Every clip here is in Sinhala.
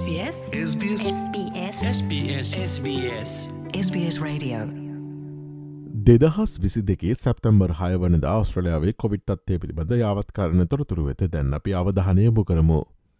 SBS SBS SBS SBS SBS SBS Radio 2022 September 6 වනදා ඔස්ට්‍රේලියාවේ කොවිඩ් තත්ත්වය පිළිබඳ යාවත්කාරණ තොරතුරු වෙත දැන් අපි අවධානය යොමු කරමු.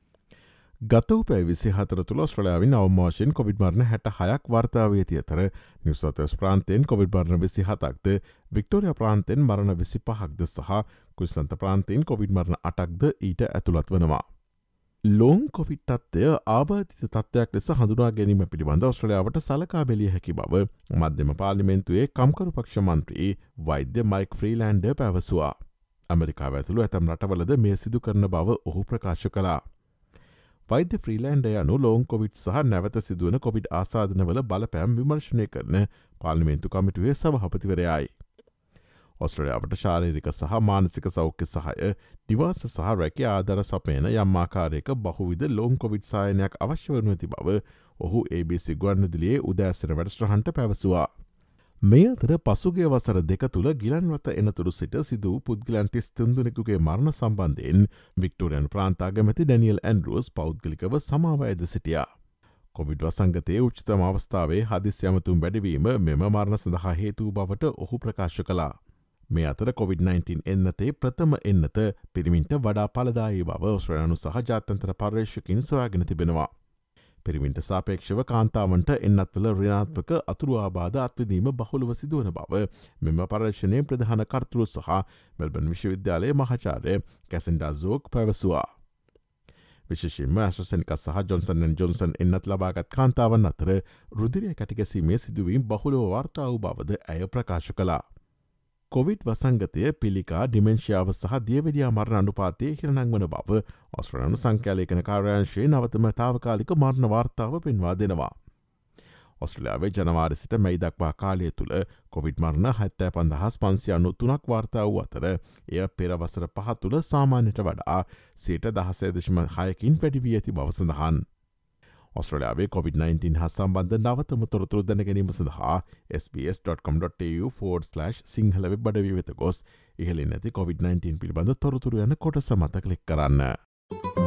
ගත වූ පැය 24 තුළ ඔස්ට්‍රේලියාවේ නවම වශයෙන් කොවිඩ් මරණ 66ක් වාර්තා වී ඇති අතර නිව් සවුත් වේල්ස් ප්‍රාන්තයෙන් කොවිඩ් මරණ 27ක්ද, වික්ටෝරියා ප්‍රාන්තයෙන් මරණ 25ක්ද සහ ක්වීන්ස්ලන්ත ප්‍රාන්තයෙන් කොවිඩ් මරණ 8ක්ද ඊට ඇතුළත් වනවා. ලෝන් කොවිඩ් තත්ත්වය ආබාධිත තත්ත්වයක් ලෙස හඳුනා ගැනීම පිළිබඳ ඔස්ට්‍රේලියාවට සලකා බැලිය හැකි බව මධ්‍යම පාර්ලිමේන්තුවේ කම්කරු පක්ෂ මන්ත්‍රී වෛද්‍ය මයික් ෆ්‍රීලෑන්ඩර් පැවසුවා. ඇමරිකාව ඇතුළු ඇතම් රටවලද මේ සිදු කරන බව ඔහු ප්‍රකාශ කළා. වෛද්‍ය ෆ්‍රීලෑන්ඩර් යනු ලෝන් කොවිඩ් සහ නැවත සිදුවන කොවිඩ් ආසාධනවල බලපෑම් විමර්ශනය කරන පාර්ලිමේන්තු කමිටුවේ සභාපතිවරයායි. ඔස්ට්‍රේලියාවට ශාරීරික සහ මානසික සෞඛ්‍ය සහය, නිවාස සහ රැකියා ආධාර සපයන යම් ආකාරයක බහුවිධ ලෝන් කොවිඩ් සායනයක් අවශ්‍ය වනු ඇති බව ඔහු ABC ගුවන්විදුලියේ උදෑසන වැඩසටහනට පැවසුවා. මේ අතර පසුගිය වසර 2 තුළ ගිලන්වත එනතුරු සිට සිදු වූ පුද්ගලයන් 33 දෙනෙකුගේ මරණ සම්බන්ධයෙන් වික්ටෝරියානු ප්‍රාන්ත අගමැති ඩැනියල් ඇන්ඩ්‍රූස් පෞද්ගලිකව සමාව ඇද සිටියා. කොවිඩ් වසංගතයේ උච්චතම අවස්ථාවේ හදිසි ඇමතුම් වැඩිවීම මෙම මරණ සඳහා හේතු බවට ඔහු ප්‍රකාශ කළා. මේ අතර COVID-19 එන්නතේ ප්‍රථම එන්නත පිරිමින්ට වඩා පලදායි බව ඔස්ට්‍රේලියානු සහ ජාත්‍යන්තර පර්යේෂකයින් සොයාගෙන තිබෙනවා. පිරිමින්ට සාපේක්ෂව කාන්තාවන්ට එන්නත්වල ඍණාත්මක අතුරු ආබාධ අත්විඳීම බහුලව සිදුවන බව මෙම පර්යේෂණයේ ප්‍රධාන කර්තෘ සහ මෙල්බර්න් විශ්වවිද්‍යාලයේ මහාචාර්ය කැසෙන්ඩා සෝක් පැවසුවා. විශේෂයෙන්ම AstraZeneca සහ ජොන්සන් & ජොන්සන් එන්නත් ලබාගත් කාන්තාවන් අතර රුධිරය කැටිගැසීමේ සිදුවීම් බහුලව වාර්තා වූ බවද ඇය ප්‍රකාශ කළා. කොවිඩ් වසංගතය පිළිකා ඩිමෙන්ශියාව සහ දියවැඩියා මරණ අනුපාතය හිරණං වන බව ඔස්ට්‍රේලියානු සංඛ්‍යාලේඛන කාර්යාංශයේ නවතම තාවකාලික මරණ වාර්තාව පෙන්වා දෙනවා. ඔස්ට්‍රේලියාවේ ජනවාරි සිට මැයි දක්වා කාලය තුළ කොවිඩ් මරණ 75593ක් වාර්තා වූ අතර එය පෙර වසර 5 තුළ සාමාන්‍යයට වඩා 16.6කින් වැඩි වී ඇති බව සඳහන්. ඔස්ට්‍රේලියාවේ COVID-19 හා සම්බන්ධ නවතම තොරතුරු දැන ගැනීම සඳහා sbs.com.au/සිංහල වෙබ් අඩවිය වෙත ගොස් ඉහළින් නැති COVID-19 පිළිබඳ තොරතුරු යන කොටස මත ක්ලික් කරන්න.